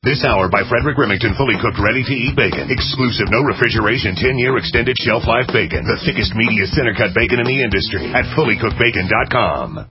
This hour by Frederick Remington, fully cooked, ready-to-eat bacon. Exclusive, no refrigeration, 10-year extended shelf life bacon. The thickest, meatiest, center-cut bacon in the industry at fullycookedbacon.com.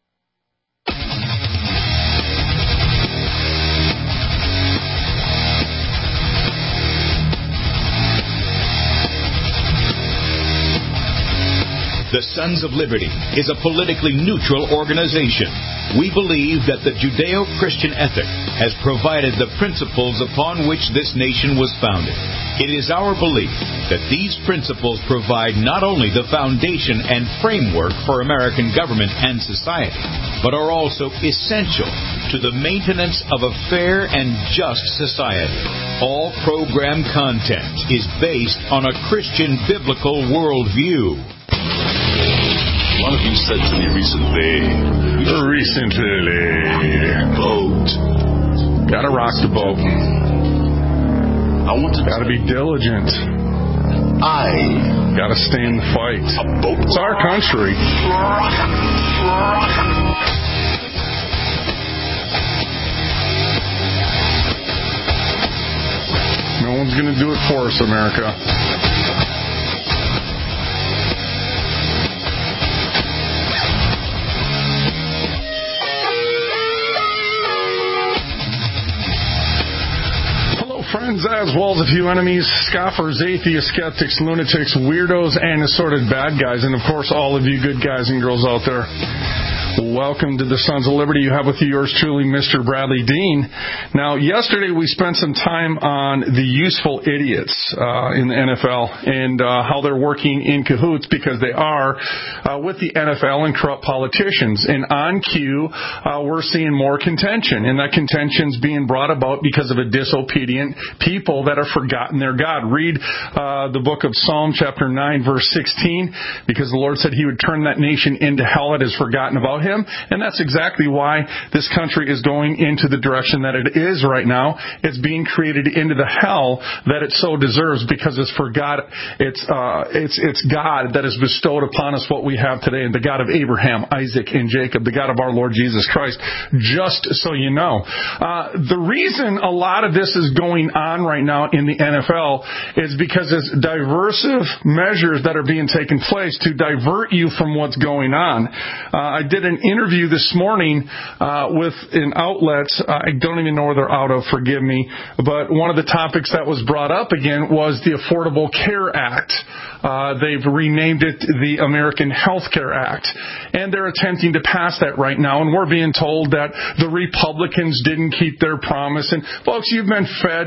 The Sons of Liberty is a politically neutral organization. We believe that the Judeo-Christian ethic has provided the principles upon which this nation was founded. It is our belief that these principles provide not only the foundation and framework for American government and society, but are also essential to the maintenance of a fair and just society. All program content is based on a Christian biblical worldview. One of you said to me recently, boat. Gotta rock the boat. I want to. Gotta be diligent. Gotta stay in the fight. A boat. It's our country. No one's gonna do it for us, America. Friends, as well as a few enemies, scoffers, atheists, skeptics, lunatics, weirdos, and assorted bad guys, and of course all of you good guys and girls out there. Welcome to the Sons of Liberty. You have with you yours truly, Mr. Bradley Dean. Now, yesterday we spent some time on the useful idiots in the NFL and how they're working in cahoots, because they are with the NFL and corrupt politicians. And on cue, we're seeing more contention, and that contention's being brought about because of a disobedient people that have forgotten their God. Read the book of Psalm chapter 9, verse 16, because the Lord said He would turn that nation into hell that has forgotten about Him. And that's exactly why this country is going into the direction that it is right now. It's being created into the hell that it so deserves, because it's God that has bestowed upon us what we have today, and the God of Abraham, Isaac, and Jacob, the God of our Lord Jesus Christ, just so you know. The reason a lot of this is going on right now in the NFL is because it's diversive measures that are being taken place to divert you from what's going on. I did an interview this morning with an outlet. I don't even know where they're out of, forgive me. But one of the topics that was brought up again was the Affordable Care Act. They've renamed it the American Health Care Act. And they're attempting to pass that right now. And we're being told that the Republicans didn't keep their promise. And folks, you've been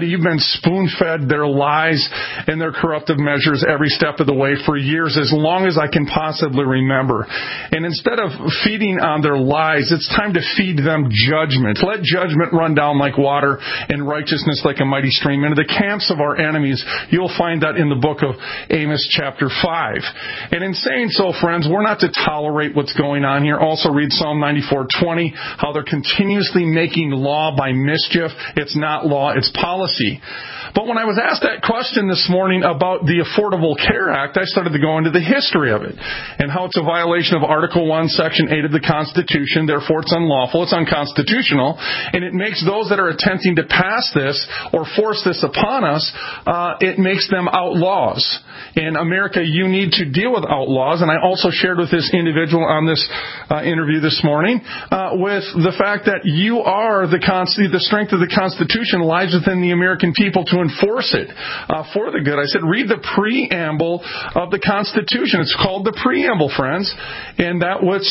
spoon-fed their lies and their corruptive measures every step of the way for years, as long as I can possibly remember. And instead of feeding on their lies, it's time to feed them judgment. Let judgment run down like water and righteousness like a mighty stream into the camps of our enemies. You'll find that in the book of Amos chapter 5. And in saying so, friends, we're not to tolerate what's going on here. Also read Psalm 94:20, how they're continuously making law by mischief. It's not law, it's policy. But when I was asked that question this morning about the Affordable Care Act, I started to go into the history of it and how it's a violation of Article 1, Section 8 of the Constitution. Therefore, it's unlawful, it's unconstitutional, and it makes those that are attempting to pass this or force this upon us, it makes them outlaws. In America, you need to deal with outlaws, and I also shared with this individual on this interview this morning with the fact that you are the strength of the Constitution lies within the American people to enforce it for the good. I said, read the preamble of the Constitution. It's called the preamble, friends, and that which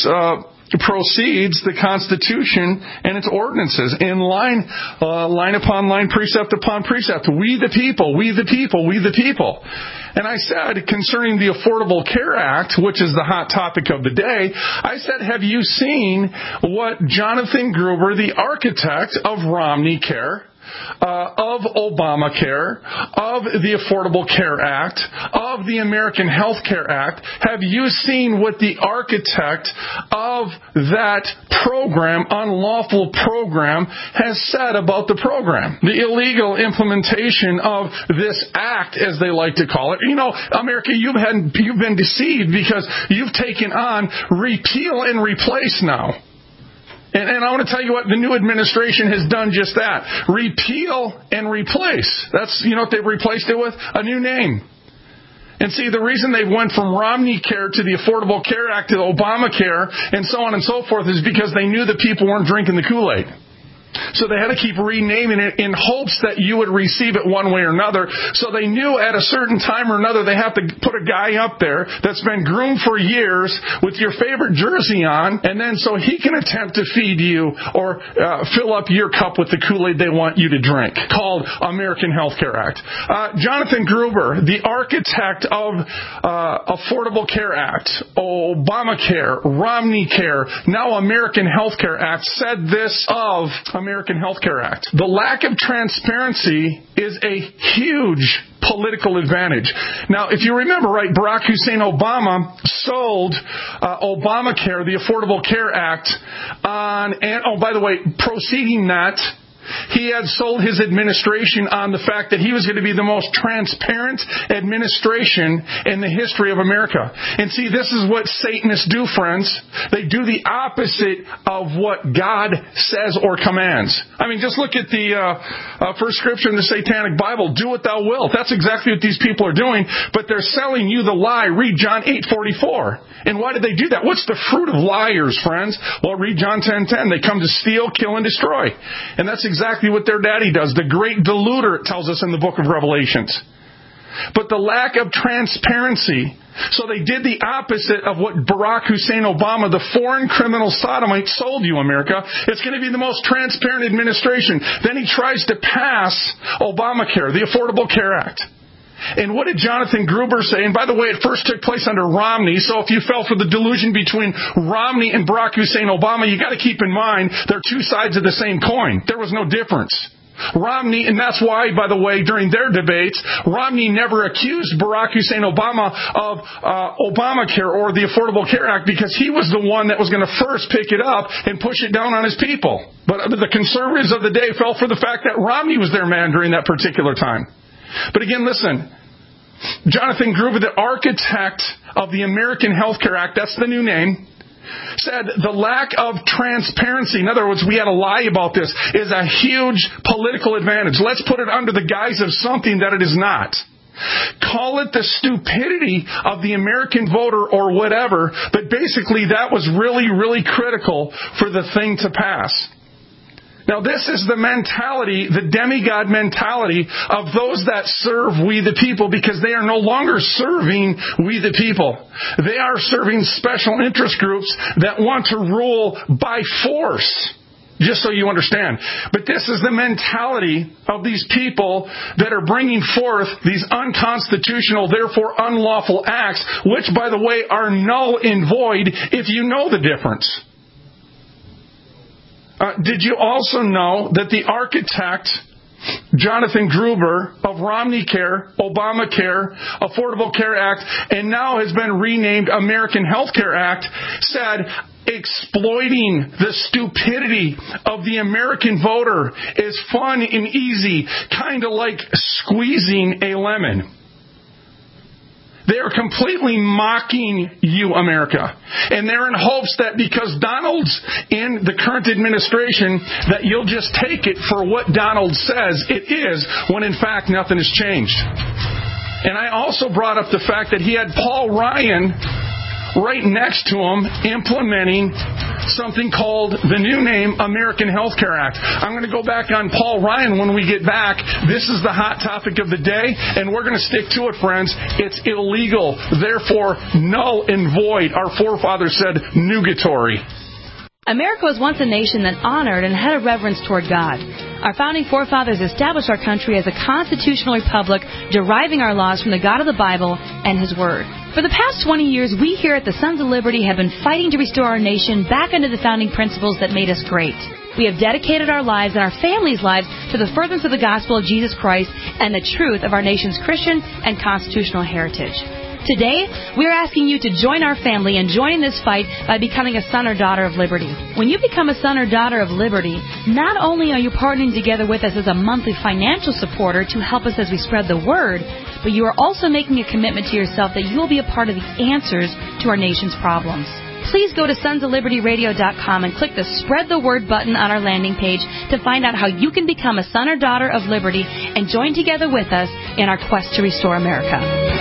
proceeds the Constitution and its ordinances in line upon line, precept upon precept. We the people, we the people, we the people. And I said, concerning the Affordable Care Act, which is the hot topic of the day, I said, have you seen what Jonathan Gruber, the architect of Romney Care, of Obamacare, of the Affordable Care Act, of the American Health Care Act, have you seen what the architect of that program, unlawful program, has said about the program? The illegal implementation of this act, as they like to call it. You know, America, you've been deceived because you've taken on repeal and replace now. And I want to tell you what, the new administration has done just that. Repeal and replace. That's, you know what they've replaced it with? A new name. And see, the reason they went from Romney Care to the Affordable Care Act to Obamacare and so on and so forth is because they knew that people weren't drinking the Kool-Aid. So they had to keep renaming it in hopes that you would receive it one way or another. So they knew at a certain time or another they have to put a guy up there that's been groomed for years with your favorite jersey on, and then so he can attempt to feed you or fill up your cup with the Kool-Aid they want you to drink, called American Health Care Act. Jonathan Gruber, the architect of Affordable Care Act, Obamacare, Romney Care, now American Health Care Act, said this of American Health Care Act. The lack of transparency is a huge political advantage. Now, if you remember, right, Barack Hussein Obama sold Obamacare, the Affordable Care Act, by the way, preceding that, he had sold his administration on the fact that he was going to be the most transparent administration in the history of America. And see, this is what Satanists do, friends. They do the opposite of what God says or commands. I mean, just look at the first scripture in the Satanic Bible, do what thou wilt. That's exactly what these people are doing, but they're selling you the lie. Read John 8:44. And why did they do that? What's the fruit of liars, friends? Well, read John 10:10. They come to steal, kill, and destroy. And that's exactly what their daddy does. The great deluder, it tells us in the book of Revelations. But the lack of transparency, so they did the opposite of what Barack Hussein Obama, the foreign criminal sodomite, sold you, America. It's going to be the most transparent administration. Then he tries to pass Obamacare, the Affordable Care Act. And what did Jonathan Gruber say? And by the way, it first took place under Romney, so if you fell for the delusion between Romney and Barack Hussein Obama, you got to keep in mind they're two sides of the same coin. There was no difference. Romney, and that's why, by the way, during their debates, Romney never accused Barack Hussein Obama of Obamacare or the Affordable Care Act because he was the one that was going to first pick it up and push it down on his people. But the conservatives of the day fell for the fact that Romney was their man during that particular time. But again, listen, Jonathan Gruber, the architect of the American Health Care Act, that's the new name, said the lack of transparency, in other words, we had to lie about this, is a huge political advantage. Let's put it under the guise of something that it is not. Call it the stupidity of the American voter or whatever, but basically that was really, really critical for the thing to pass. Now, this is the mentality, the demigod mentality of those that serve we the people, because they are no longer serving we the people. They are serving special interest groups that want to rule by force, just so you understand. But this is the mentality of these people that are bringing forth these unconstitutional, therefore unlawful acts, which, by the way, are null and void if you know the difference. Did you also know that the architect, Jonathan Gruber, of Romney Care, Obamacare, Affordable Care Act, and now has been renamed American Health Care Act, said exploiting the stupidity of the American voter is fun and easy, kind of like squeezing a lemon. They are completely mocking you, America. And they're in hopes that because Donald's in the current administration, that you'll just take it for what Donald says it is, when in fact nothing has changed. And I also brought up the fact that he had Paul Ryan right next to him implementing something called the new name American Health Care Act. I'm going to go back on Paul Ryan when we get back. This is the hot topic of the day, and we're going to stick to it, friends. It's illegal, therefore null and void. Our forefathers said nugatory. America was once a nation that honored and had a reverence toward God. Our founding forefathers established our country as a constitutional republic, deriving our laws from the God of the Bible and His Word. For the past 20 years, we here at the Sons of Liberty have been fighting to restore our nation back into the founding principles that made us great. We have dedicated our lives and our families' lives to the furtherance of the gospel of Jesus Christ and the truth of our nation's Christian and constitutional heritage. Today, we are asking you to join our family in joining this fight by becoming a son or daughter of liberty. When you become a son or daughter of liberty, not only are you partnering together with us as a monthly financial supporter to help us as we spread the word, but you are also making a commitment to yourself that you will be a part of the answers to our nation's problems. please go to sonsoflibertyradio.com and click the Spread the Word button on our landing page to find out how you can become a son or daughter of liberty and join together with us in our quest to restore America.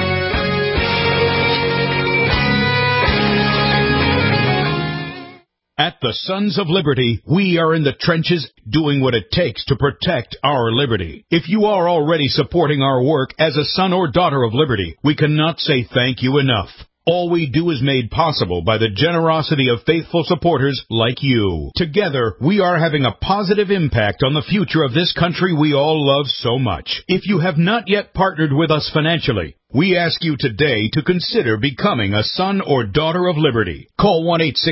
At the Sons of Liberty, we are in the trenches doing what it takes to protect our liberty. If you are already supporting our work as a son or daughter of liberty, we cannot say thank you enough. All we do is made possible by the generosity of faithful supporters like you. Together, we are having a positive impact on the future of this country we all love so much. If you have not yet partnered with us financially, we ask you today to consider becoming a son or daughter of liberty. Call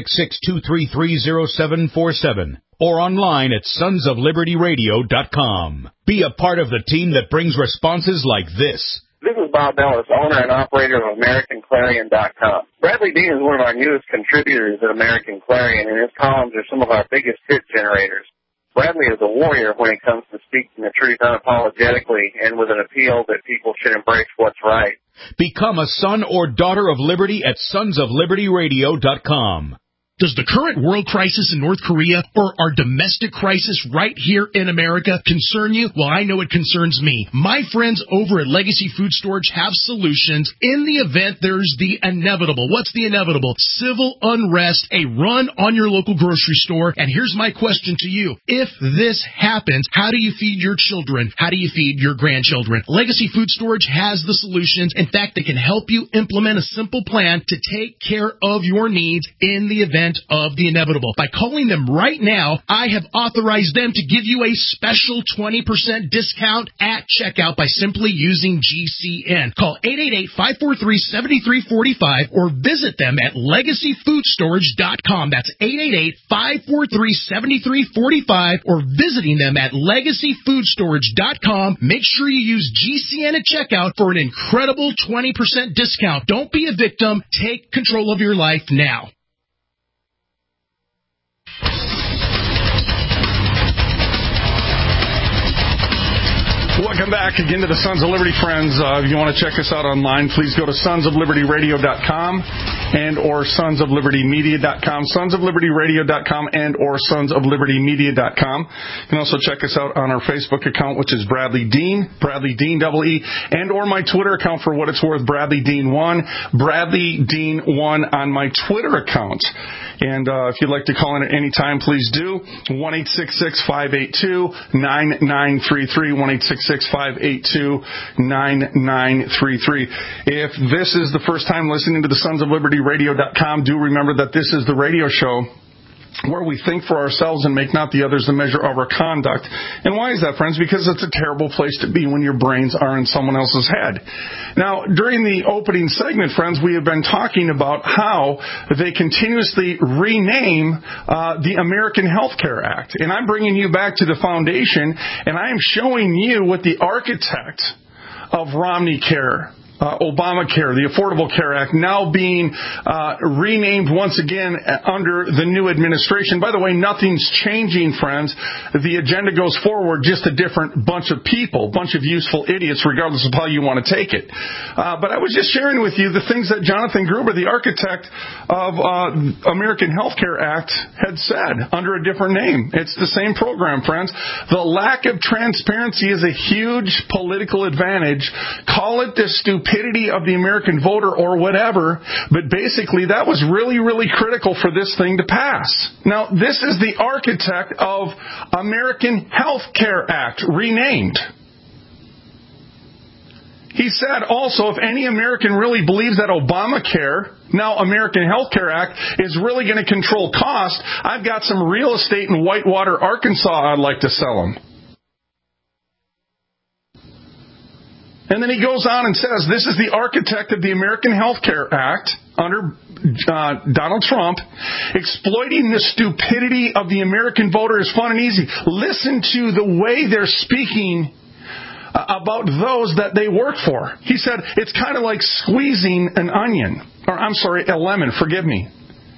1-866-233-0747 or online at sonsoflibertyradio.com. Be a part of the team that brings responses like this. This is Bob Ellis, owner and operator of AmericanClarion.com. Bradley Dean is one of our newest contributors at American Clarion, and his columns are some of our biggest hit generators. Bradley is a warrior when it comes to speaking the truth unapologetically and with an appeal that people should embrace what's right. Become a son or daughter of liberty at sonsoflibertyradio.com. Does the current world crisis in North Korea or our domestic crisis right here in America concern you? Well, I know it concerns me. My friends over at Legacy Food Storage have solutions in the event there's the inevitable. What's the inevitable? Civil unrest, a run on your local grocery store. And here's my question to you. If this happens, how do you feed your children? How do you feed your grandchildren? Legacy Food Storage has the solutions. In fact, they can help you implement a simple plan to take care of your needs in the event of the inevitable. By calling them right now, I have authorized them to give you a special 20% discount at checkout by simply using GCN. Call 888-543-7345 or visit them at legacyfoodstorage.com. That's 888-543-7345 or visiting them at legacyfoodstorage.com. Make sure you use GCN at checkout for an incredible 20% discount. Don't be a victim. Take control of your life now. Welcome back again to the Sons of Liberty, friends. If you want to check us out online, please go to sonsoflibertyradio.com and or sonsoflibertymedia.com, sonsoflibertyradio.com and or sonsoflibertymedia.com. You can also check us out on our Facebook account, which is Bradley Dean, Bradley Dean, double E, and or my Twitter account for what it's worth, Bradley Dean 1, Bradley Dean 1 on my Twitter account. And if you'd like to call in at any time, please do. 1-866-582-9933, 1-866-582-9933. If this is the first time listening to the sonsoflibertyradio.com, do remember that this is the radio show where we think for ourselves and make not the others the measure of our conduct. And why is that, friends? Because it's a terrible place to be when your brains are in someone else's head. Now, during the opening segment, friends, we have been talking about how they continuously rename the American Health Care Act. And I'm bringing you back to the foundation, and I am showing you what the architect of Romney Care, Obamacare, the Affordable Care Act, now being renamed once again under the new administration. By the way, nothing's changing, friends. The agenda goes forward, just a different bunch of people, bunch of useful idiots, regardless of how you want to take it. But I was just sharing with you the things that Jonathan Gruber, the architect of American Health Care Act, had said under a different name. It's the same program, friends. The lack of transparency is a huge political advantage. Call it the stupidity of the American voter or whatever, but basically that was really, really critical for this thing to pass. Now, this is the architect of American Health Care Act, renamed. He said also, if any American really believes that Obamacare, now American Health Care Act, is really going to control cost, I've got some real estate in Whitewater, Arkansas I'd like to sell them. And then he goes on and says, this is the architect of the American Health Care Act under Donald Trump, exploiting the stupidity of the American voter is fun and easy. Listen to the way they're speaking about those that they work for. He said, it's kind of like squeezing an onion. Or, I'm sorry, a lemon, forgive me.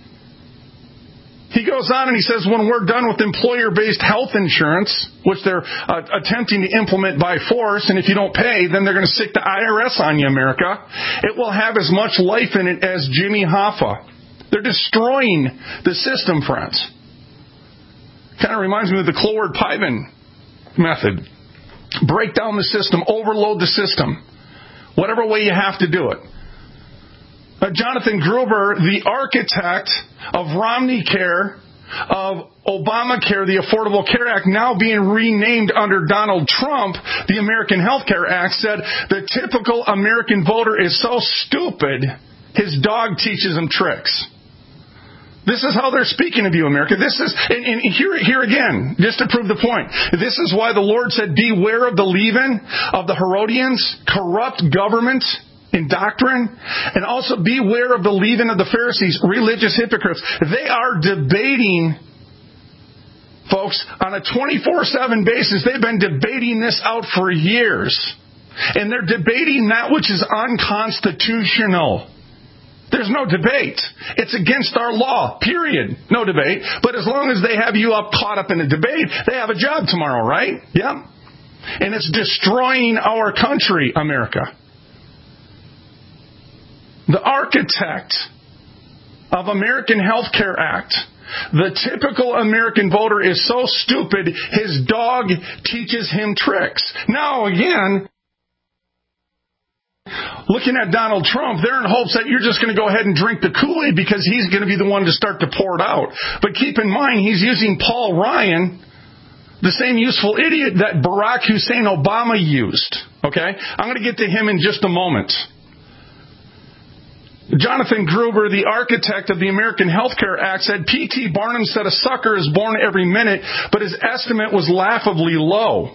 He goes on and he says, when we're done with employer-based health insurance, which they're attempting to implement by force, and if you don't pay, then they're going to stick the IRS on you, America, it will have as much life in it as Jimmy Hoffa. They're destroying the system, friends. Kind of reminds me of the Cloward-Piven method. Break down the system, overload the system. Whatever way you have to do it. Jonathan Gruber, the architect of Romneycare, of Obamacare, the Affordable Care Act, now being renamed under Donald Trump, the American Health Care Act, said the typical American voter is so stupid, his dog teaches him tricks. This is how they're speaking of you, America. This is, and here again, just to prove the point. This is why the Lord said, beware of the leaven of the Herodians, corrupt government in doctrine, and also beware of the leaven of the Pharisees, religious hypocrites. They are debating, folks, on a 24/7 basis. They've been debating this out for years. And they're debating that which is unconstitutional. There's no debate. It's against our law, period. No debate. But as long as they have you caught up in a debate, they have a job tomorrow, right? Yeah. And it's destroying our country, America. The architect of American Health Care Act, the typical American voter is so stupid, his dog teaches him tricks. Now, again, looking at Donald Trump, they're in hopes that you're just going to go ahead and drink the Kool-Aid because he's going to be the one to start to pour it out. But keep in mind, he's using Paul Ryan, the same useful idiot that Barack Hussein Obama used. Okay? I'm going to get to him in just a moment. Jonathan Gruber, the architect of the American Health Care Act, said P.T. Barnum said a sucker is born every minute, but his estimate was laughably low.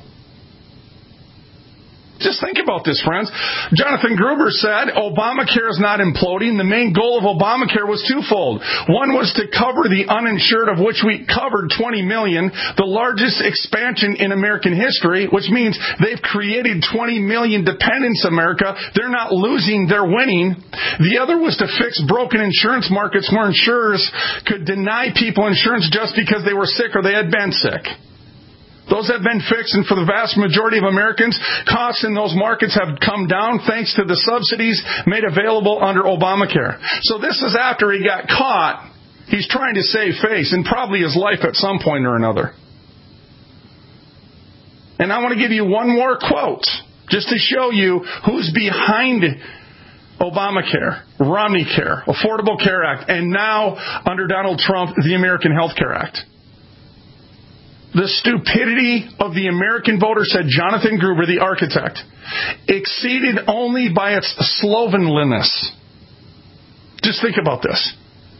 Just think about this, friends. Jonathan Gruber said Obamacare is not imploding. The main goal of Obamacare was twofold. One was to cover the uninsured, of which we covered 20 million, the largest expansion in American history, which means they've created 20 million dependents, America. They're not losing, they're winning. The other was to fix broken insurance markets where insurers could deny people insurance just because they were sick or they had been sick. Those have been fixed, and for the vast majority of Americans, costs in those markets have come down thanks to the subsidies made available under Obamacare. So this is after he got caught. He's trying to save face and probably his life at some point or another. And I want to give you one more quote just to show you who's behind Obamacare, Romneycare, Affordable Care Act, and now under Donald Trump, the American Health Care Act. The stupidity of the American voter, said Jonathan Gruber, the architect, exceeded only by its slovenliness. Just think about this.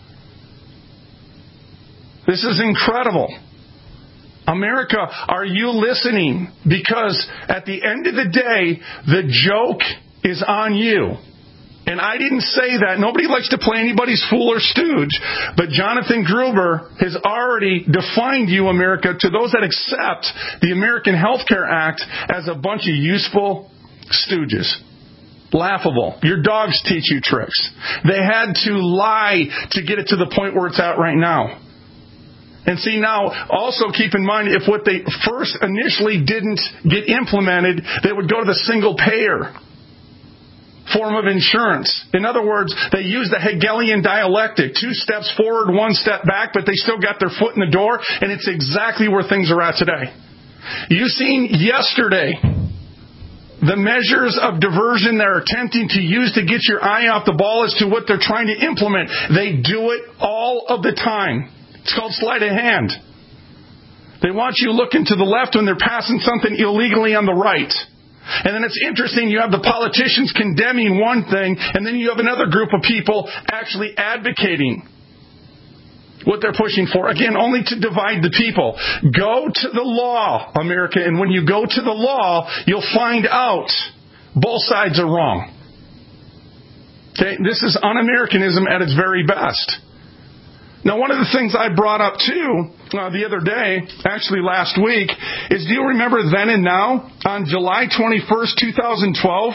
This is incredible. America, are you listening? Because at the end of the day, the joke is on you. And I didn't say that. Nobody likes to play anybody's fool or stooge. But Jonathan Gruber has already defined you, America, to those that accept the American Health Care Act as a bunch of useful stooges. Laughable. Your dogs teach you tricks. They had to lie to get it to the point where it's at right now. And see, now, also keep in mind, if what they first initially didn't get implemented, they would go to the single payer form of insurance. In other words, they use the Hegelian dialectic, 2 steps forward, 1 step back, but they still got their foot in the door, and it's exactly where things are at today. You seen yesterday the measures of diversion they're attempting to use to get your eye off the ball as to what they're trying to implement. They do it all of the time. It's called sleight of hand. They want you looking to the left when they're passing something illegally on the right. And then it's interesting, you have the politicians condemning one thing, and then you have another group of people actually advocating what they're pushing for. Again, only to divide the people. Go to the law, America, and when you go to the law, you'll find out both sides are wrong. Okay, this is un-Americanism at its very best. Now, one of the things I brought up, too, the other day, actually last week, is do you remember then and now, on July 21st, 2012,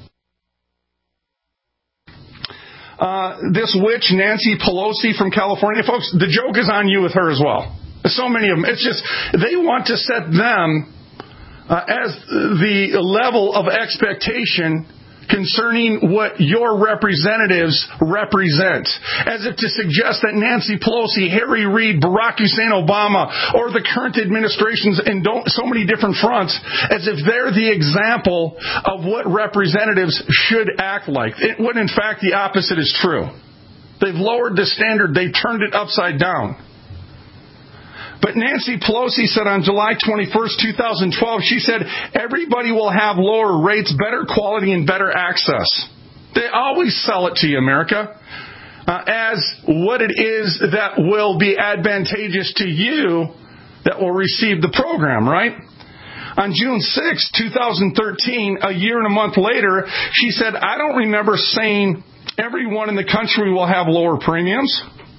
this witch, Nancy Pelosi from California, folks, the joke is on you with her as well. There's so many of them. It's just, they want to set them as the level of expectation concerning what your representatives represent, as if to suggest that Nancy Pelosi, Harry Reid, Barack Hussein Obama, or the current administrations in so many different fronts, as if they're the example of what representatives should act like. When in fact the opposite is true. They've lowered the standard. They've turned it upside down. But Nancy Pelosi said on July 21st, 2012, she said, everybody will have lower rates, better quality, and better access. They always sell it to you, America, as what it is that will be advantageous to you that will receive the program, right? On June 6, 2013, a year and a month later, she said, I don't remember saying everyone in the country will have lower premiums.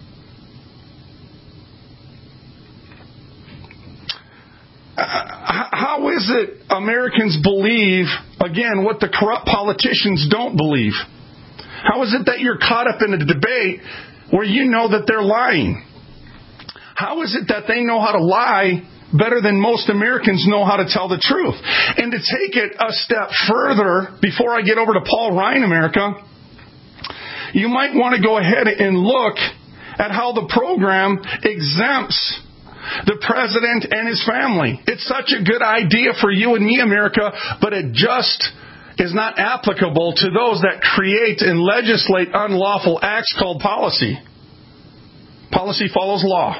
How is it Americans believe, again, what the corrupt politicians don't believe? How is it that you're caught up in a debate where you know that they're lying? How is it that they know how to lie better than most Americans know how to tell the truth? And to take it a step further, before I get over to Paul Ryan, America, you might want to go ahead and look at how the program exempts the president and his family. It's such a good idea for you and me, America, but it just is not applicable to those that create and legislate unlawful acts called policy. Policy follows law.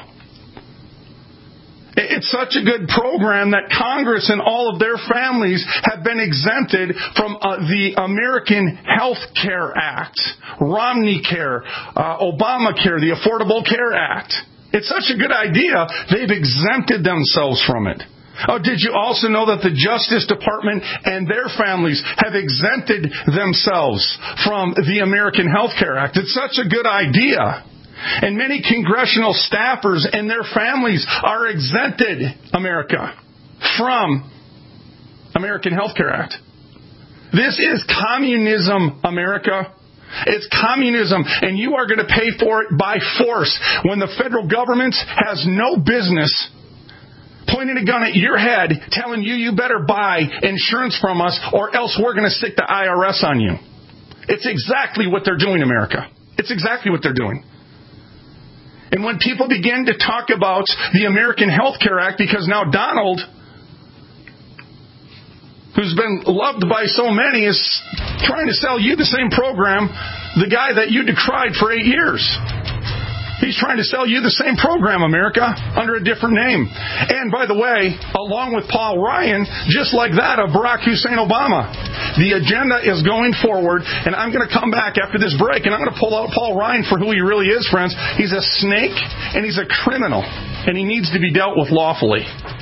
It's such a good program that Congress and all of their families have been exempted from the American Health Care Act, Romney Care, Obamacare, the Affordable Care Act. It's such a good idea, they've exempted themselves from it. Oh, did you also know that the Justice Department and their families have exempted themselves from the American Health Care Act? It's such a good idea. And many congressional staffers and their families are exempted, America, from American Health Care Act. This is communism, America. It's communism, and you are going to pay for it by force when the federal government has no business pointing a gun at your head telling you you better buy insurance from us or else we're going to stick the IRS on you. It's exactly what they're doing, America. It's exactly what they're doing. And when people begin to talk about the American Health Care Act, because now Donald, who's been loved by so many, is trying to sell you the same program, the guy that you decried for 8 years. He's trying to sell you the same program, America, under a different name. And by the way, along with Paul Ryan, just like that of Barack Hussein Obama. The agenda is going forward, and I'm going to come back after this break, and I'm going to pull out Paul Ryan for who he really is, friends. He's a snake, and he's a criminal, and he needs to be dealt with lawfully.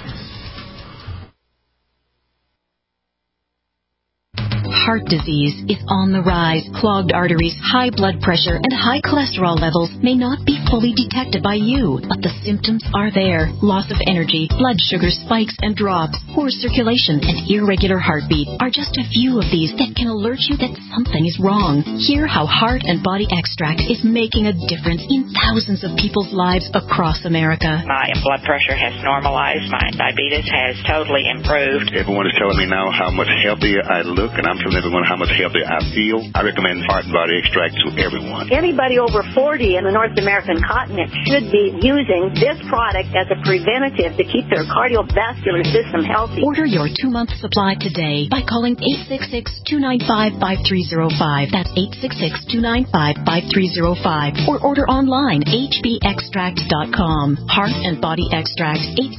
Heart disease is on the rise. Clogged arteries, high blood pressure, and high cholesterol levels may not be fully detected by you, but the symptoms are there. Loss of energy, blood sugar spikes and drops, poor circulation, and irregular heartbeat are just a few of these that can alert you that something is wrong. Hear how Heart and Body Extract is making a difference in thousands of people's lives across America. My blood pressure has normalized. My diabetes has totally improved. Everyone is telling me now how much healthier I look, and I'm telling everyone how much healthier I feel. I recommend Heart and Body Extract to everyone. Anybody over 40 in the North American continent should be using this product as a preventative to keep their cardiovascular system healthy. Order your 2-month supply today by calling 866-295-5305. That's 866-295-5305. Or order online, hbextract.com. Heart and Body Extract,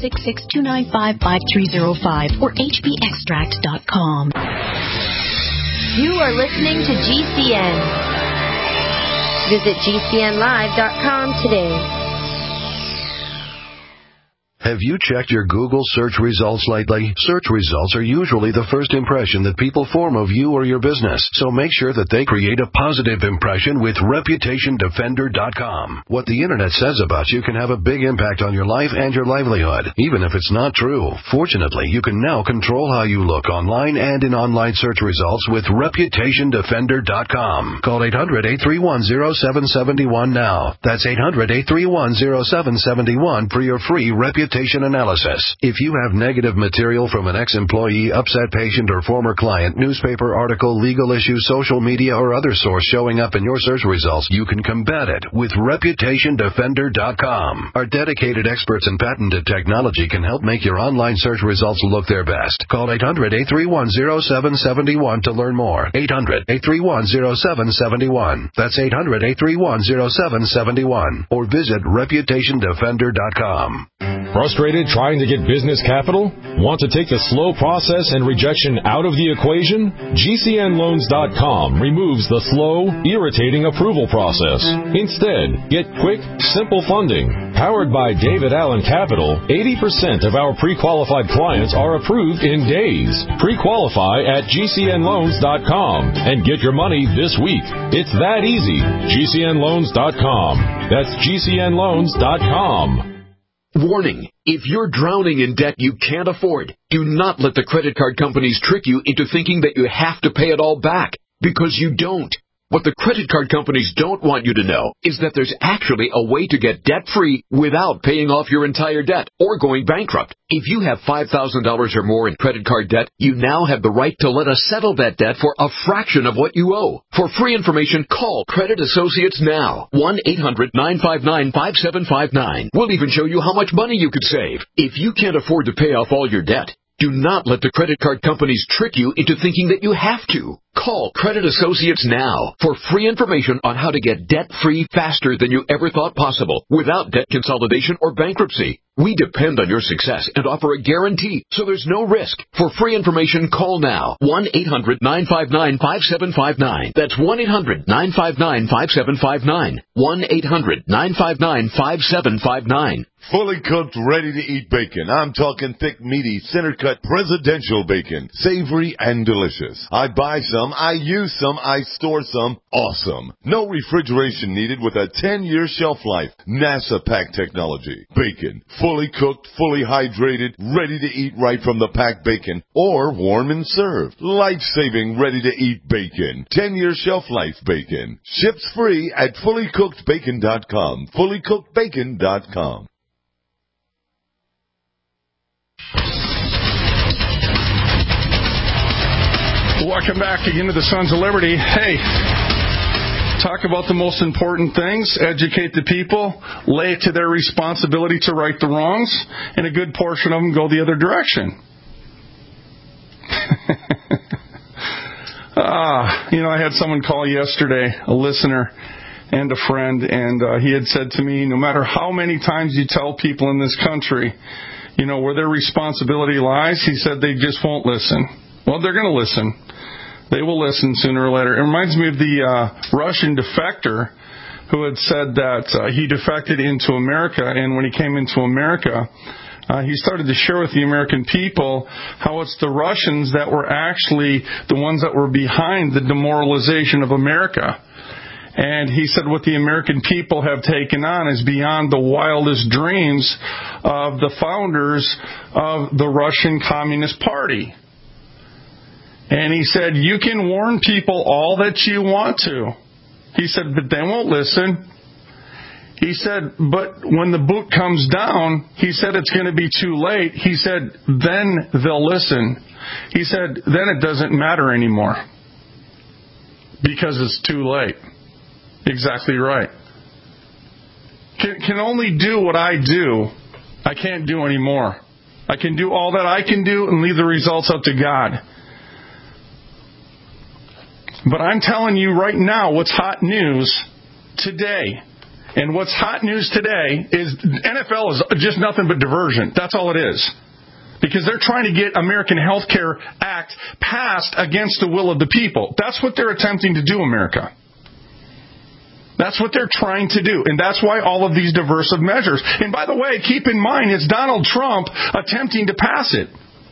866-295-5305 or hbextract.com. You are listening to GCN. Visit GCNlive.com today. Have you checked your Google search results lately? Search results are usually the first impression that people form of you or your business, so make sure that they create a positive impression with ReputationDefender.com. What the Internet says about you can have a big impact on your life and your livelihood, even if it's not true. Fortunately, you can now control how you look online and in online search results with ReputationDefender.com. Call 800-831-0771 now. That's 800-831-0771 for your free Reputation Reputation Analysis. If you have negative material from an ex-employee, upset patient, or former client, newspaper article, legal issue, social media, or other source showing up in your search results, you can combat it with ReputationDefender.com. Our dedicated experts in patented technology can help make your online search results look their best. Call 800-831-0771 to learn more. 800-831-0771. That's 800-831-0771. Or visit ReputationDefender.com. Frustrated trying to get business capital? Want to take the slow process and rejection out of the equation? GCNLoans.com removes the slow, irritating approval process. Instead, get quick, simple funding. Powered by David Allen Capital, 80% of our pre-qualified clients are approved in days. Pre-qualify at GCNLoans.com and get your money this week. It's that easy. GCNLoans.com. That's GCNLoans.com. Warning, if you're drowning in debt you can't afford, do not let the credit card companies trick you into thinking that you have to pay it all back, because you don't. What the credit card companies don't want you to know is that there's actually a way to get debt-free without paying off your entire debt or going bankrupt. If you have $5,000 or more in credit card debt, you now have the right to let us settle that debt for a fraction of what you owe. For free information, call Credit Associates now. 1-800-959-5759. We'll even show you how much money you could save. If you can't afford to pay off all your debt, do not let the credit card companies trick you into thinking that you have to. Call Credit Associates now for free information on how to get debt-free faster than you ever thought possible without debt consolidation or bankruptcy. We depend on your success and offer a guarantee, so there's no risk. For free information, call now. 1-800-959-5759. That's 1-800-959-5759. 1-800-959-5759. Fully cooked, ready-to-eat bacon. I'm talking thick, meaty, center-cut presidential bacon. Savory and delicious. I buy some, I use some, I store some. Awesome. No refrigeration needed with a 10-year shelf life. NASA pack technology. Bacon. Fully cooked, fully hydrated, ready to eat right from the packed bacon, or warm and served. Life-saving, ready-to-eat bacon. 10-year shelf life bacon. Ships free at fullycookedbacon.com. Fullycookedbacon.com. Welcome back again to the Sons of Liberty. Hey, talk about the most important things, educate the people, lay it to their responsibility to right the wrongs, and a good portion of them go the other direction. I had someone call yesterday, a listener and a friend, and he had said to me, no matter how many times you tell people in this country, where their responsibility lies, he said they just won't listen. Well, they're going to listen. They will listen sooner or later. It reminds me of the Russian defector who had said that he defected into America, and when he came into America, he started to share with the American people how it's the Russians that were actually the ones that were behind the demoralization of America. And he said what the American people have taken on is beyond the wildest dreams of the founders of the Russian Communist Party. And he said, you can warn people all that you want to. He said, but they won't listen. He said, but when the boot comes down, he said it's going to be too late. He said, then they'll listen. He said, then it doesn't matter anymore. Because it's too late. Exactly right. Can only do what I do. I can't do any more. I can do all that I can do and leave the results up to God. But I'm telling you right now what's hot news today. And what's hot news today is NFL is just nothing but diversion. That's all it is. Because they're trying to get American Health Care Act passed against the will of the people. That's what they're attempting to do, America. That's what they're trying to do. And that's why all of these diversive measures. And by the way, keep in mind, it's Donald Trump attempting to pass it.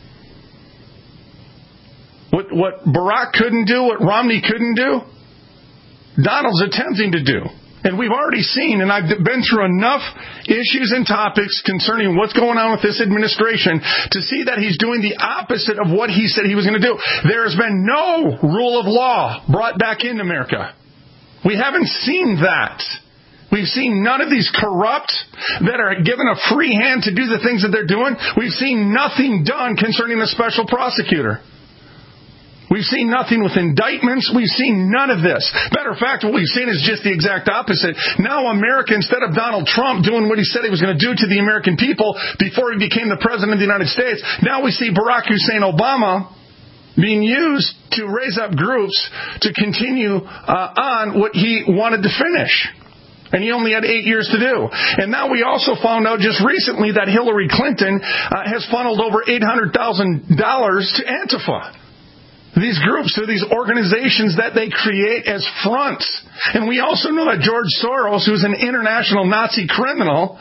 What Barack couldn't do, what Romney couldn't do, Donald's attempting to do. And we've already seen, and I've been through enough issues and topics concerning what's going on with this administration to see that he's doing the opposite of what he said he was going to do. There has been no rule of law brought back in America. We haven't seen that. We've seen none of these corrupt that are given a free hand to do the things that they're doing. We've seen nothing done concerning the special prosecutor. We've seen nothing with indictments. We've seen none of this. Matter of fact, what we've seen is just the exact opposite. Now America, instead of Donald Trump doing what he said he was going to do to the American people before he became the President of the United States, now we see Barack Hussein Obama being used to raise up groups to continue on what he wanted to finish. And he only had 8 years to do. And now we also found out just recently that Hillary Clinton has funneled over $800,000 to Antifa. These groups are these organizations that they create as fronts. And we also know that George Soros, who's an international Nazi criminal,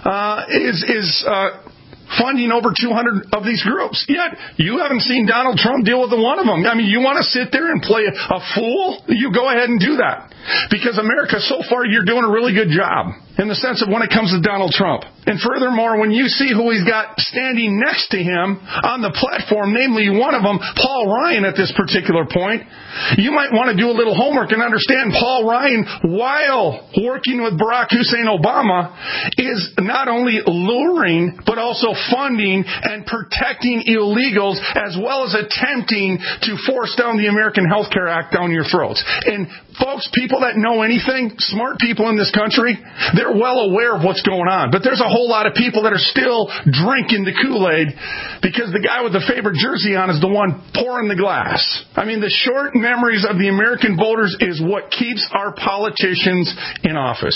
is funding over 200 of these groups. Yet, you haven't seen Donald Trump deal with one of them. I mean, you want to sit there and play a fool? You go ahead and do that. Because America, so far, you're doing a really good job in the sense of when it comes to Donald Trump. And furthermore, when you see who he's got standing next to him on the platform, namely one of them, Paul Ryan at this particular point, you might want to do a little homework and understand Paul Ryan, while working with Barack Hussein Obama, is not only luring, but also funding and protecting illegals, as well as attempting to force down the American Health Care Act down your throats. And folks, people that know anything, smart people in this country, they're well aware of what's going on. But there's a whole lot of people that are still drinking the Kool-Aid because the guy with the favorite jersey on is the one pouring the glass. I mean, the short memories of the American voters is what keeps our politicians in office.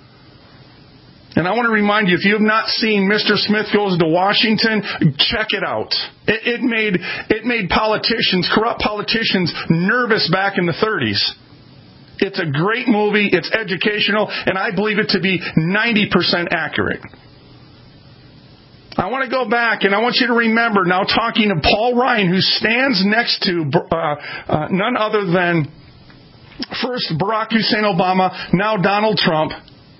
And I want to remind you, if you have not seen Mr. Smith Goes to Washington, check it out. It made politicians, corrupt politicians, nervous back in the 30s. It's a great movie. It's educational, and I believe it to be 90% accurate. I want to go back, and I want you to remember, now talking of Paul Ryan, who stands next to none other than first Barack Hussein Obama, now Donald Trump.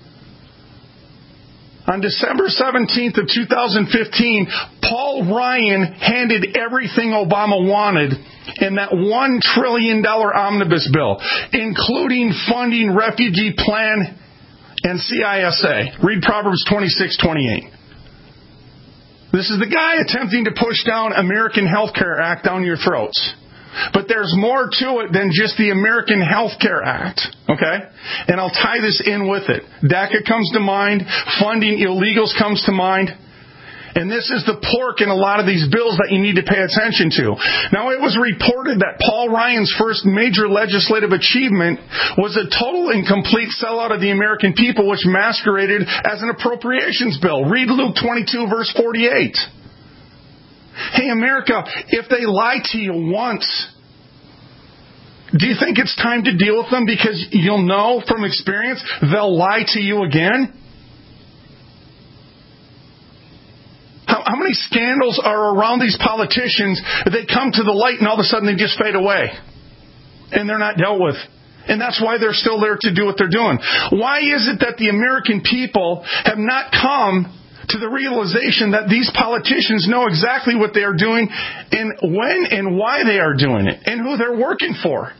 On December 17th of 2015, Paul Ryan handed everything Obama wanted in that $1 trillion omnibus bill, including funding refugee plan and CISA. Read Proverbs 26:28. This is the guy attempting to push down American Health Care Act down your throats. But there's more to it than just the American Health Care Act, okay? And I'll tie this in with it. DACA comes to mind. Funding illegals comes to mind. And this is the pork in a lot of these bills that you need to pay attention to. Now, it was reported that Paul Ryan's first major legislative achievement was a total and complete sellout of the American people, which masqueraded as an appropriations bill. Read Luke 22, verse 48. Hey, America, if they lie to you once, do you think it's time to deal with them because you'll know from experience they'll lie to you again? How many scandals are around these politicians that they come to the light and all of a sudden they just fade away and they're not dealt with? And that's why they're still there to do what they're doing. Why is it that the American people have not come to the realization that these politicians know exactly what they are doing and when and why they are doing it and who they're working for?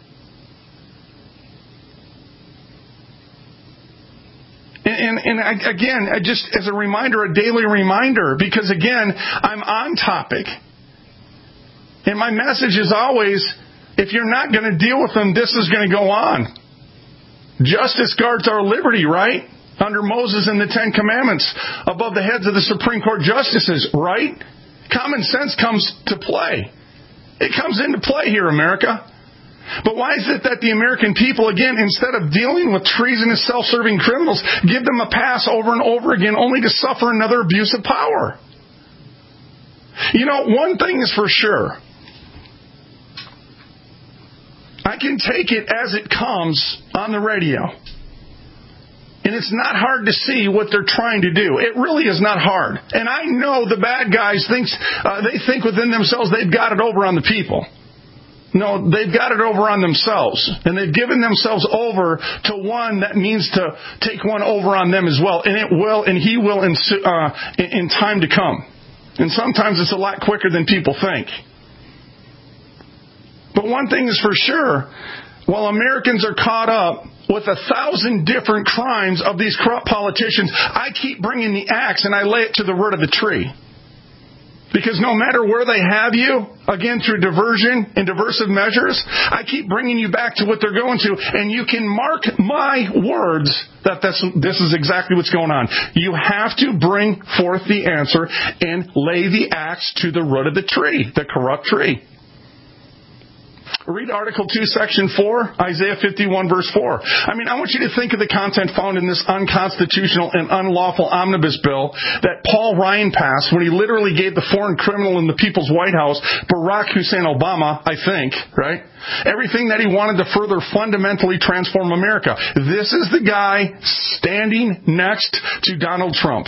And again, just as a reminder, a daily reminder, because again, I'm on topic. And my message is always, if you're not going to deal with them, this is going to go on. Justice guards our liberty, right? Under Moses and the Ten Commandments, above the heads of the Supreme Court justices, right? Common sense comes to play. It comes into play here, America. But why is it that the American people, again, instead of dealing with treasonous, self-serving criminals, give them a pass over and over again only to suffer another abuse of power? You know, one thing is for sure. I can take it as it comes on the radio. And it's not hard to see what they're trying to do. It really is not hard. And I know the bad guys they think within themselves they've got it over on the people. No, they've got it over on themselves. And they've given themselves over to one that means to take one over on them as well. And it will, and he will in time to come. And sometimes it's a lot quicker than people think. But one thing is for sure, While Americans are caught up with 1,000 different crimes of these corrupt politicians, I keep bringing the axe and I lay it to the root of the tree. Because no matter where they have you, again, through diversion and diversive measures, I keep bringing you back to what they're going to, and you can mark my words that this is exactly what's going on. You have to bring forth the answer and lay the axe to the root of the tree, the corrupt tree. Read Article 2, Section 4, Isaiah 51, verse 4. I want you to think of the content found in this unconstitutional and unlawful omnibus bill that Paul Ryan passed when he literally gave the foreign criminal in the People's White House, Barack Hussein Obama, I think, right? Everything that he wanted to further fundamentally transform America. This is the guy standing next to Donald Trump.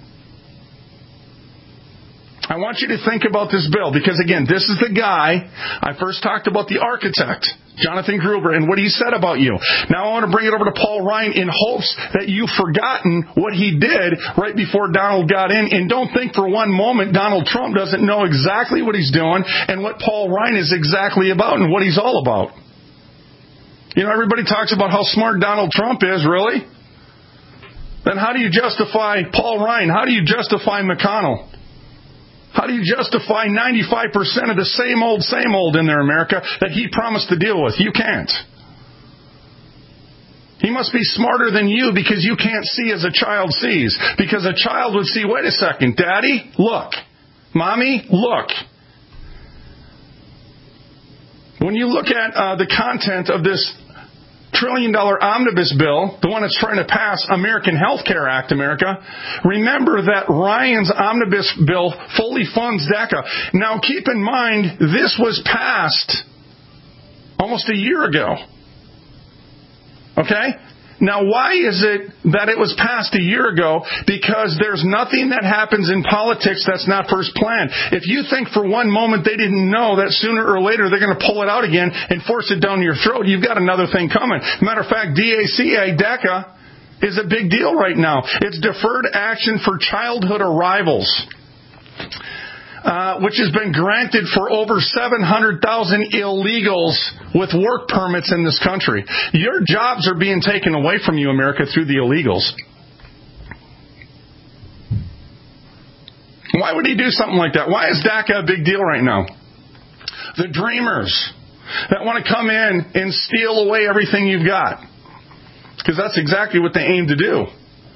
I want you to think about this bill because, again, this is the guy I first talked about, the architect, Jonathan Gruber, and what he said about you. Now I want to bring it over to Paul Ryan in hopes that you've forgotten what he did right before Donald got in, and don't think for one moment Donald Trump doesn't know exactly what he's doing and what Paul Ryan is exactly about and what he's all about. Everybody talks about how smart Donald Trump is, really? Then how do you justify Paul Ryan? How do you justify McConnell? How do you justify 95% of the same old in there, America, that he promised to deal with? You can't. He must be smarter than you because you can't see as a child sees. Because a child would see, wait a second, Daddy, look. Mommy, look. When you look at the content of this $1 trillion omnibus bill, the one that's trying to pass American Health Care Act, America, remember that Ryan's omnibus bill fully funds DACA. Now, keep in mind, this was passed almost a year ago. Okay? Now, why is it that it was passed a year ago? Because there's nothing that happens in politics that's not first planned. If you think for one moment they didn't know that sooner or later they're going to pull it out again and force it down your throat, you've got another thing coming. Matter of fact, DACA is a big deal right now. It's Deferred Action for Childhood Arrivals, which has been granted for over 700,000 illegals with work permits in this country. Your jobs are being taken away from you, America, through the illegals. Why would he do something like that? Why is DACA a big deal right now? The dreamers that want to come in and steal away everything you've got. Because that's exactly what they aim to do.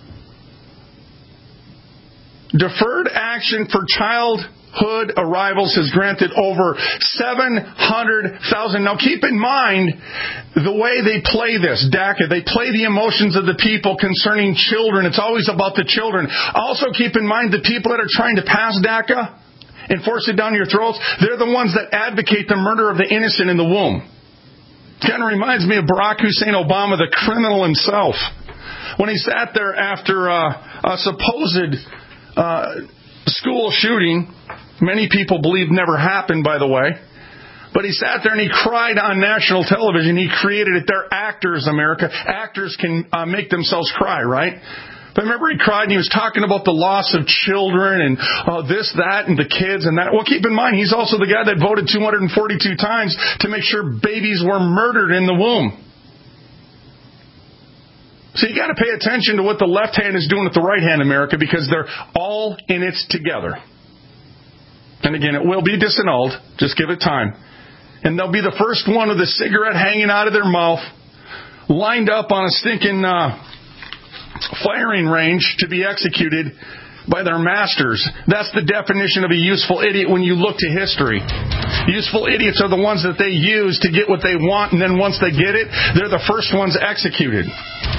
Deferred Action for Childhood Arrivals has granted over 700,000. Now keep in mind the way they play this, DACA. They play the emotions of the people concerning children. It's always about the children. Also keep in mind the people that are trying to pass DACA and force it down your throats, they're the ones that advocate the murder of the innocent in the womb. Kind of reminds me of Barack Hussein Obama, the criminal himself. When he sat there after a supposed school shooting, many people believe never happened, by the way. But he sat there and he cried on national television. He created it. They're actors, America. Actors can make themselves cry, right? But remember he cried and he was talking about the loss of children and this, that, and the kids and that. Well, keep in mind, he's also the guy that voted 242 times to make sure babies were murdered in the womb. So you got to pay attention to what the left hand is doing with the right hand, America, because they're all in it together. And again, it will be disannulled. Just give it time. And they'll be the first one with a cigarette hanging out of their mouth, lined up on a stinking firing range to be executed by their masters. That's the definition of a useful idiot when you look to history. Useful idiots are the ones that they use to get what they want, and then once they get it, they're the first ones executed.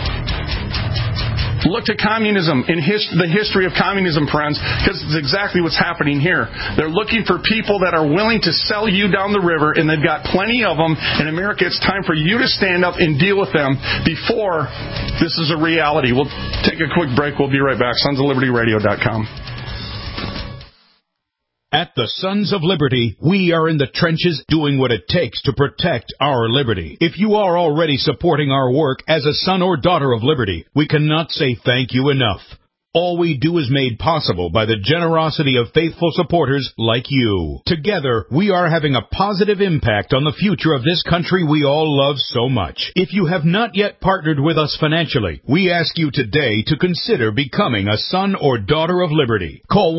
Look to communism, in the history of communism, friends, because it's exactly what's happening here. They're looking for people that are willing to sell you down the river, and they've got plenty of them. In America, it's time for you to stand up and deal with them before this is a reality. We'll take a quick break. We'll be right back. SonsOfLibertyRadio.com. At the Sons of Liberty, we are in the trenches doing what it takes to protect our liberty. If you are already supporting our work as a son or daughter of liberty, we cannot say thank you enough. all we do is made possible by the generosity of faithful supporters like you. Together, we are having a positive impact on the future of this country we all love so much. If you have not yet partnered with us financially, we ask you today to consider becoming a son or daughter of liberty. Call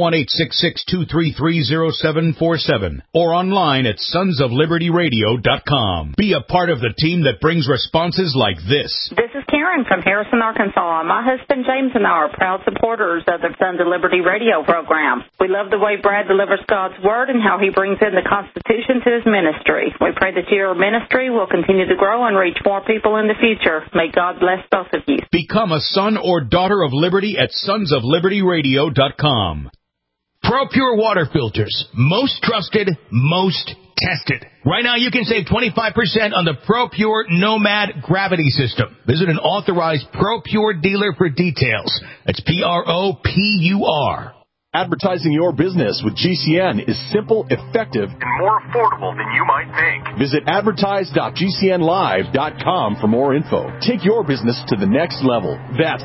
1-866-233-0747 or online at sonsoflibertyradio.com. Be a part of the team that brings responses like this. This is Karen from Harrison, Arkansas. My husband James and I are proud supporters of the Sons of Liberty radio program. We love the way Brad delivers God's Word and how he brings in the Constitution to his ministry. We pray that your ministry will continue to grow and reach more people in the future. May God bless both of you. Become a son or daughter of liberty at sonsoflibertyradio.com. ProPure water filters. Most trusted, most tested. Right now you can save 25% on the ProPure Nomad gravity system. Visit an authorized ProPure dealer for details. That's PROPUR. Advertising your business with GCN is simple, effective, and more affordable than you might think. Visit advertise.gcnlive.com for more info. Take your business to the next level. That's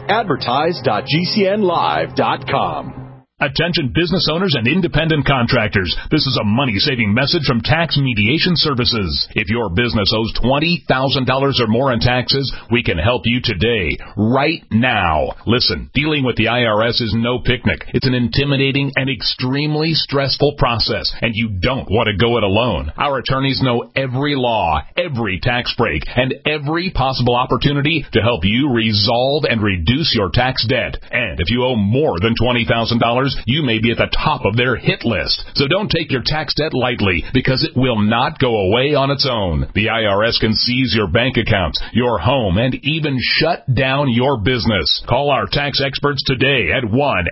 advertise.gcnlive.com. Attention business owners and independent contractors. This is a money-saving message from Tax Mediation Services. If your business owes $20,000 or more in taxes, we can help you today, right now. Listen, dealing with the IRS is no picnic. It's an intimidating and extremely stressful process, and you don't want to go it alone. Our attorneys know every law, every tax break, and every possible opportunity to help you resolve and reduce your tax debt. And if you owe more than $20,000, you may be at the top of their hit list. So don't take your tax debt lightly, because it will not go away on its own. The IRS can seize your bank accounts, your home, and even shut down your business. Call our tax experts today at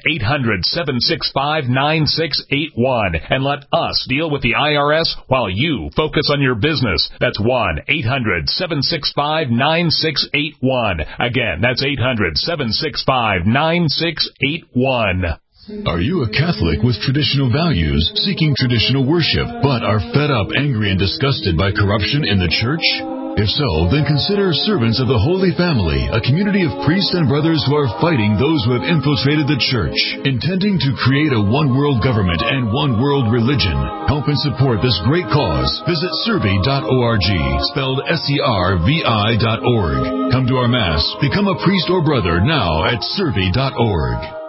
1-800-765-9681 and let us deal with the IRS while you focus on your business. That's 1-800-765-9681. Again, that's 800-765-9681. Are you a Catholic with traditional values, seeking traditional worship, but are fed up, angry, and disgusted by corruption in the church? If so, then consider Servants of the Holy Family, a community of priests and brothers who are fighting those who have infiltrated the church, intending to create a one-world government and one-world religion. Help and support this great cause. Visit servi.org, spelled SERVI.org. Come to our Mass, become a priest or brother now at servi.org.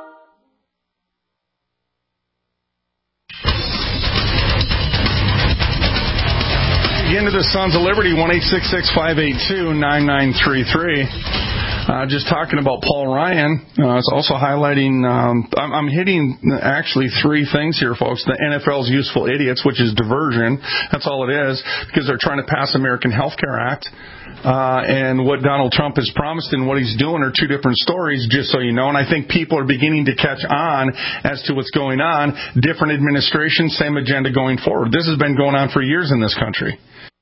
Into the Sons of Liberty, 1-866-582-9933. Just talking about Paul Ryan. It's also highlighting, I'm hitting actually three things here, folks. The NFL's useful idiots, which is diversion. That's all it is, because they're trying to pass American Health Care Act. And what Donald Trump has promised and what he's doing are two different stories, just so you know. And I think people are beginning to catch on as to what's going on. Different administration, same agenda going forward. This has been going on for years in this country.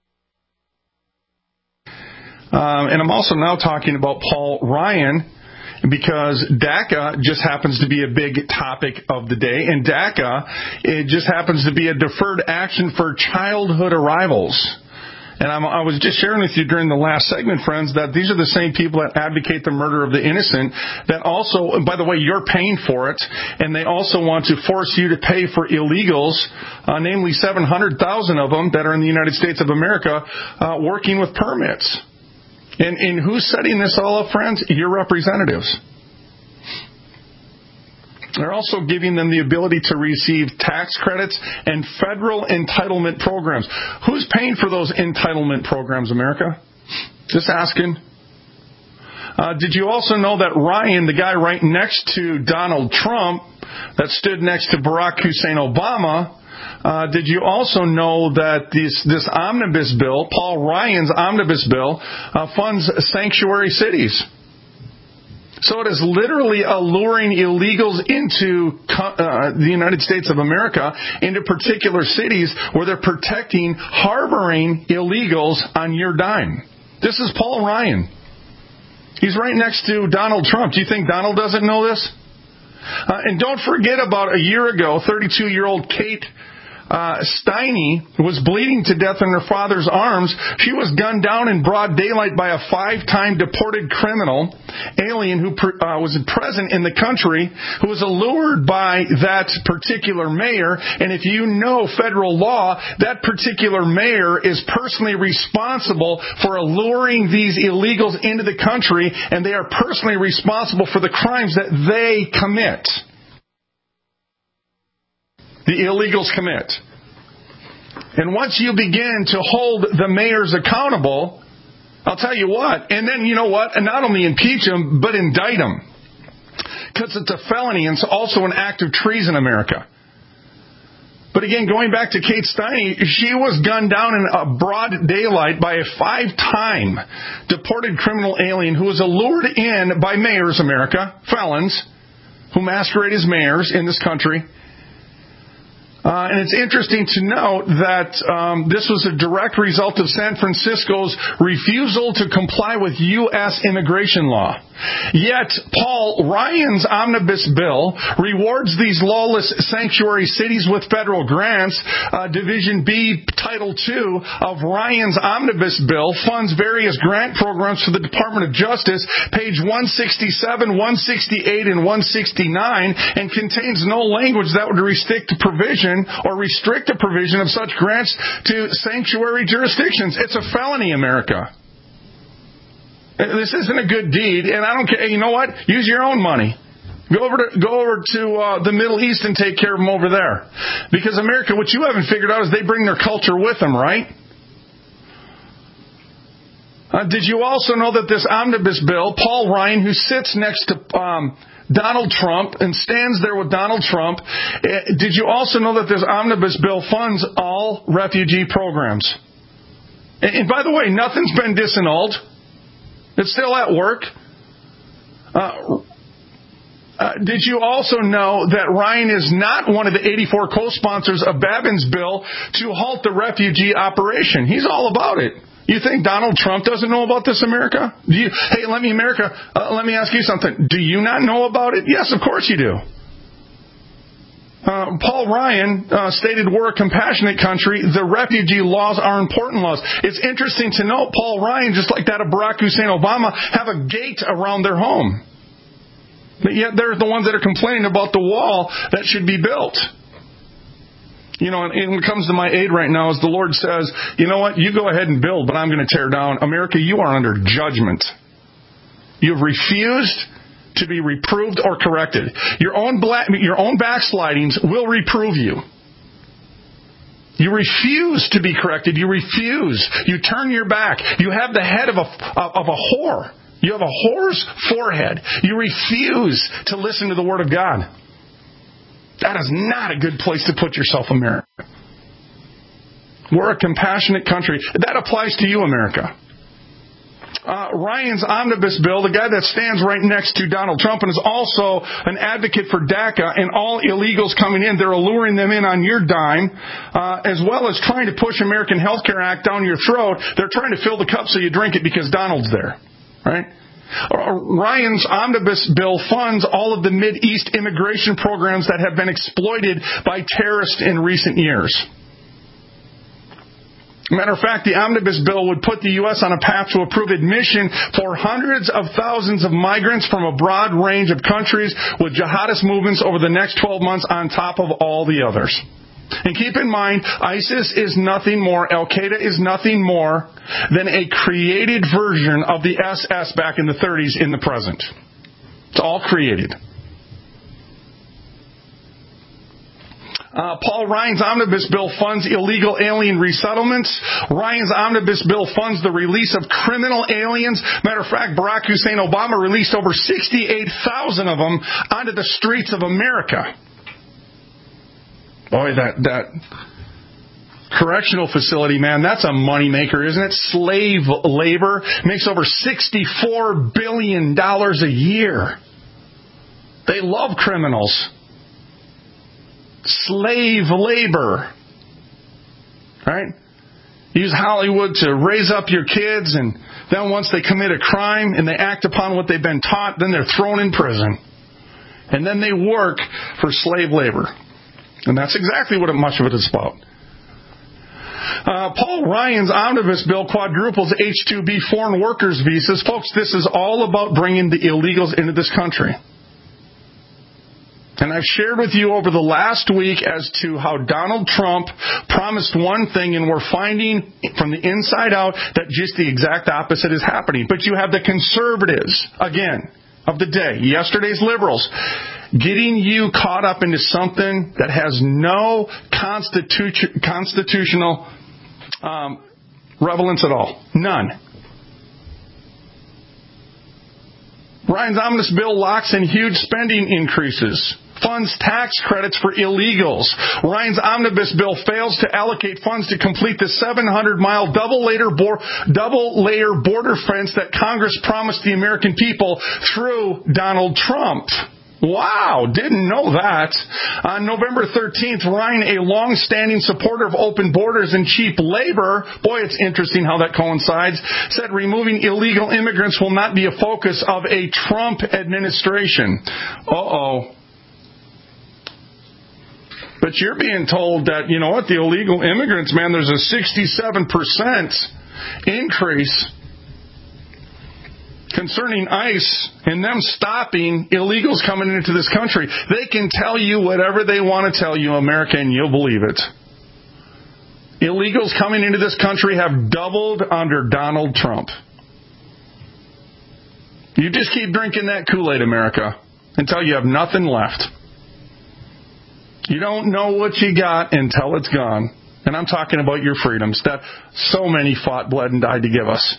And I'm also now talking about Paul Ryan, because DACA just happens to be a big topic of the day. And DACA, it just happens to be a deferred action for childhood arrivals. And I was just sharing with you during the last segment, friends, that these are the same people that advocate the murder of the innocent, that also, by the way, you're paying for it, and they also want to force you to pay for illegals, namely 700,000 of them that are in the United States of America, working with permits. And who's setting this all up, friends? Your representatives. They're also giving them the ability to receive tax credits and federal entitlement programs. Who's paying for those entitlement programs, America? Just asking. Did you also know that Ryan, the guy right next to Donald Trump, that stood next to Barack Hussein Obama, did you also know that this omnibus bill, Paul Ryan's omnibus bill, funds sanctuary cities? So it is literally alluring illegals into the United States of America, into particular cities where they're protecting, harboring illegals on your dime. This is Paul Ryan. He's right next to Donald Trump. Do you think Donald doesn't know this? And don't forget about a year ago, 32-year-old Kate Steiny was bleeding to death in her father's arms. She was gunned down in broad daylight by a 5-time deported criminal alien who was present in the country, who was allured by that particular mayor. And if you know federal law, that particular mayor is personally responsible for alluring these illegals into the country, and they are personally responsible for the crimes that they commit. The illegals commit. And once you begin to hold the mayors accountable, I'll tell you what, and then you know what, and not only impeach them, but indict them. Because it's a felony and it's also an act of treason in America. But again, going back to Kate Steiny, she was gunned down in broad daylight by a 5-time deported criminal alien who was allured in by mayors, America, felons, who masquerade as mayors in this country. And it's interesting to note that this was a direct result of San Francisco's refusal to comply with U.S. immigration law. Yet, Paul Ryan's omnibus bill rewards these lawless sanctuary cities with federal grants. Division B, Title II of Ryan's omnibus bill funds various grant programs for the Department of Justice, page 167, 168, and 169, and contains no language that would restrict the provision or restrict the provision of such grants to sanctuary jurisdictions. It's a felony, America. This isn't a good deed, and I don't care. You know what? Use your own money. Go over to the Middle East and take care of them over there. Because America, what you haven't figured out is they bring their culture with them, right? Did you also know that this omnibus bill, Paul Ryan, who sits next to Donald Trump and stands there with Donald Trump, did you also know that this omnibus bill funds all refugee programs? And by the way, nothing's been disannulled. It's still at work. Did you also know that Ryan is not one of the 84 co-sponsors of Babin's bill to halt the refugee operation? He's all about it. You think Donald Trump doesn't know about this, America? Let me ask you something. Do you not know about it? Yes, of course you do. Paul Ryan stated we're a compassionate country. The refugee laws are important laws. It's interesting to note Paul Ryan, just like that of Barack Hussein Obama, have a gate around their home. But yet they're the ones that are complaining about the wall that should be built. You know, and when it comes to my aid right now, as the Lord says, you know what, you go ahead and build, but I'm going to tear down. America, you are under judgment. You've refused to be reproved or corrected. Your own backslidings will reprove you. You refuse to be corrected. You refuse. You turn your back. You have the head of a whore. You have a whore's forehead. You refuse to listen to the Word of God. That is not a good place to put yourself, America. We're a compassionate country. That applies to you, America. Ryan's omnibus bill, the guy that stands right next to Donald Trump and is also an advocate for DACA and all illegals coming in, they're alluring them in on your dime, as well as trying to push American Health Care Act down your throat. They're trying to fill the cup so you drink it because Donald's there, right? Ryan's omnibus bill funds all of the Mideast immigration programs that have been exploited by terrorists in recent years. Matter of fact, the omnibus bill would put the U.S. on a path to approve admission for hundreds of thousands of migrants from a broad range of countries with jihadist movements over the next 12 months on top of all the others. And keep in mind, ISIS is nothing more, Al-Qaeda is nothing more than a created version of the SS back in the 30s in the present. It's all created. Paul Ryan's omnibus bill funds illegal alien resettlements. Ryan's omnibus bill funds the release of criminal aliens. Matter of fact, Barack Hussein Obama released over 68,000 of them onto the streets of America. Boy, that correctional facility, man, that's a moneymaker, isn't it? Slave labor makes over $64 billion a year. They love criminals. Slave labor. Right? Use Hollywood to raise up your kids, and then once they commit a crime and they act upon what they've been taught, then they're thrown in prison. And then they work for slave labor. And that's exactly what much of it is about. Paul Ryan's omnibus bill quadruples H-2B foreign workers visas. Folks, this is all about bringing the illegals into this country. And I've shared with you over the last week as to how Donald Trump promised one thing, and we're finding from the inside out that just the exact opposite is happening. But you have the conservatives, again, of the day, yesterday's liberals, getting you caught up into something that has no constitutional relevance at all. None. Ryan's omnibus bill locks in huge spending increases, funds tax credits for illegals. Ryan's omnibus bill fails to allocate funds to complete the 700-mile double-layer border fence that Congress promised the American people through Donald Trump. Wow, didn't know that. On November 13th, Ryan, a long-standing supporter of open borders and cheap labor, boy, it's interesting how that coincides, said removing illegal immigrants will not be a focus of a Trump administration. Uh-oh. But you're being told that, you know what, the illegal immigrants, man, there's a 67% increase concerning ICE and them stopping illegals coming into this country. They can tell you whatever they want to tell you, America, and you'll believe it. Illegals coming into this country have doubled under Donald Trump. You just keep drinking that Kool-Aid, America, until you have nothing left. You don't know what you got until it's gone. And I'm talking about your freedoms that so many fought, bled, and died to give us.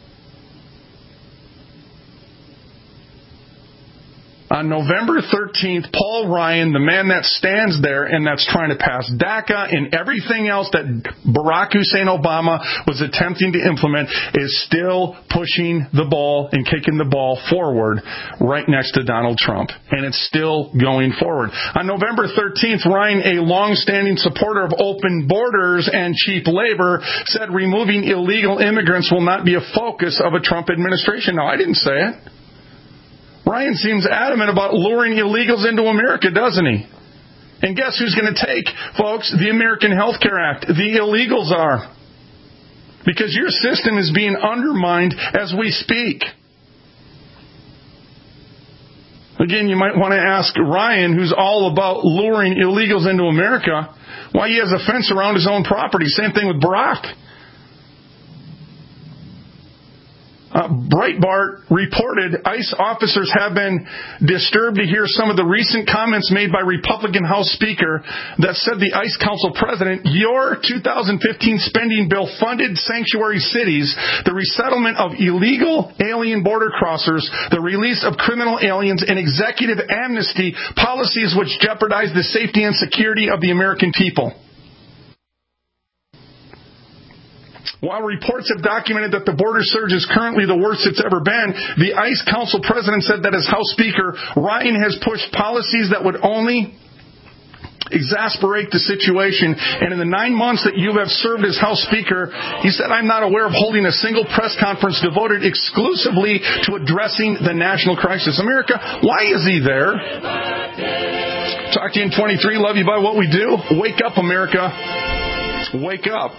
On November 13th, Paul Ryan, the man that stands there and that's trying to pass DACA and everything else that Barack Hussein Obama was attempting to implement, is still pushing the ball and kicking the ball forward right next to Donald Trump. And it's still going forward. On November 13th, Ryan, a long-standing supporter of open borders and cheap labor, said removing illegal immigrants will not be a focus of a Trump administration. Now, I didn't say it. Ryan seems adamant about luring illegals into America, doesn't he? And guess who's going to take, folks, the American Health Care Act? The illegals are. Because your system is being undermined as we speak. Again, you might want to ask Ryan, who's all about luring illegals into America, why he has a fence around his own property. Same thing with Barack. Breitbart reported ICE officers have been disturbed to hear some of the recent comments made by Republican House Speaker that said the ICE Council President, your 2015 spending bill funded sanctuary cities, the resettlement of illegal alien border crossers, the release of criminal aliens, and executive amnesty, policies which jeopardize the safety and security of the American people. While reports have documented that the border surge is currently the worst it's ever been, the ICE Council President said that as House Speaker, Ryan has pushed policies that would only exasperate the situation. And in the 9 months that you have served as House Speaker, he said, I'm not aware of holding a single press conference devoted exclusively to addressing the national crisis. America, why is he there? Talk to you in 23. Love you by what we do. Wake up, America. Wake up.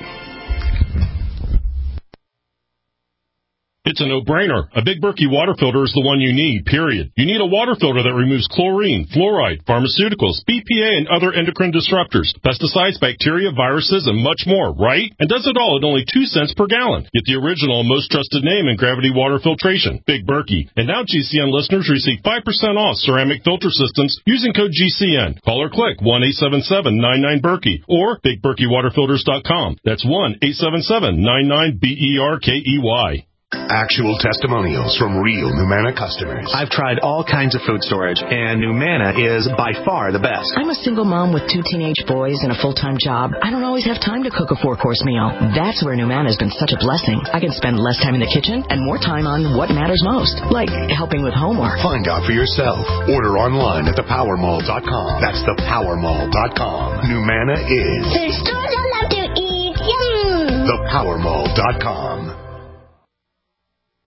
It's a no-brainer. A Big Berkey water filter is the one you need, period. You need a water filter that removes chlorine, fluoride, pharmaceuticals, BPA, and other endocrine disruptors, pesticides, bacteria, viruses, and much more, right? And does it all at only 2 cents per gallon. Get the original and most trusted name in gravity water filtration, Big Berkey. And now GCN listeners receive 5% off ceramic filter systems using code GCN. Call or click 1-877-99-BERKEY or BigBerkeyWaterFilters.com. That's 1-877-99-BERKEY. Actual testimonials from real Numana customers. I've tried all kinds of food storage, and Numana is by far the best. I'm a single mom with 2 teenage boys and a full-time job. I don't always have time to cook a 4-course meal. That's where Numana has been such a blessing. I can spend less time in the kitchen and more time on what matters most, like helping with homework. Find out for yourself. Order online at thepowermall.com. That's thepowermall.com. Numana is the stores I love to eat. Yum! thepowermall.com.